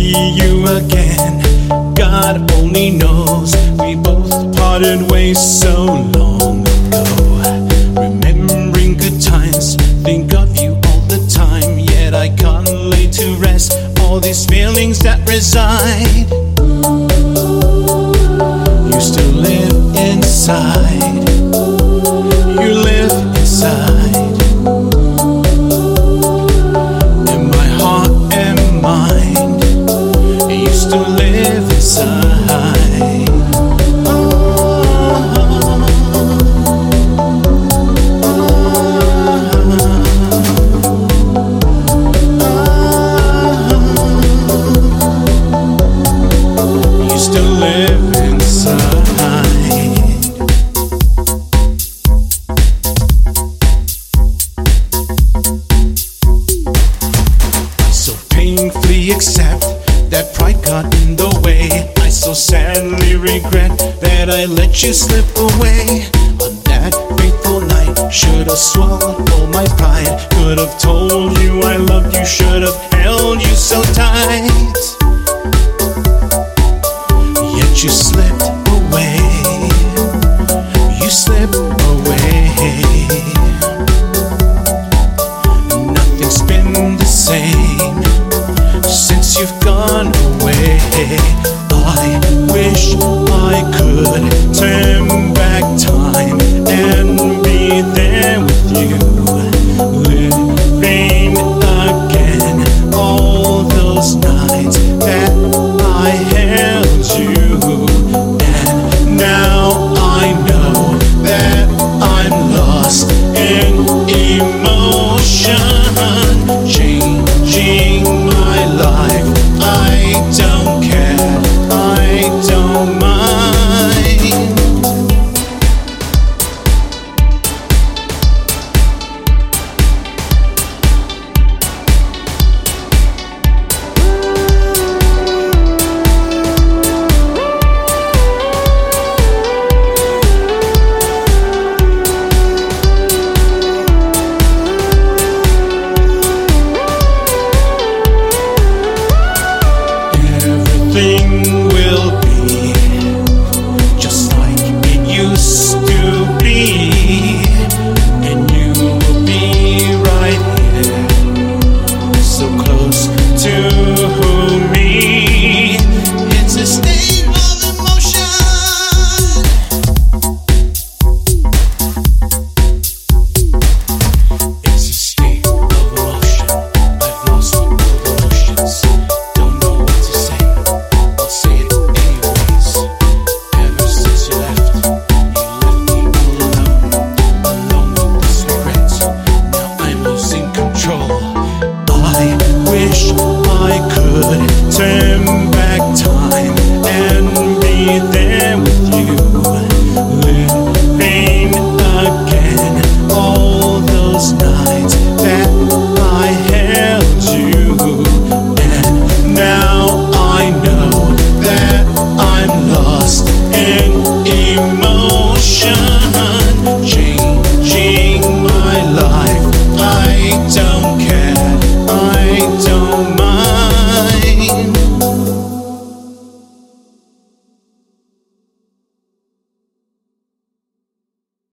see you again. God only knows we both parted ways so long ago. Remembering good times, think of you all the time. Yet I can't lay to rest all these feelings that reside. You still live inside. You live inside. In my heart and mind, you still live inside. You still live inside. Painfully accept that pride got in the way. I so sadly regret that I let you slip away. On that fateful night, should have swallowed all my pride. Could have told you I loved you, should have held you so tight. Yet you slipped away. You slipped away. Nothing's been the same since you've gone away. I wish I could turn back time and be there with you, living again all those nights that I held you. And now I know that I'm lost in emotion, changing my life. I don't care, I don't mind. Everything will be just like it used to be, and you will be right here, so close to me. It's a state of emotion. It's a state of emotion. I've lost all emotions. Don't know what to say. I'll say it anyways. Ever since you left me alone with this regret. Now I'm losing control. I wish I could turn back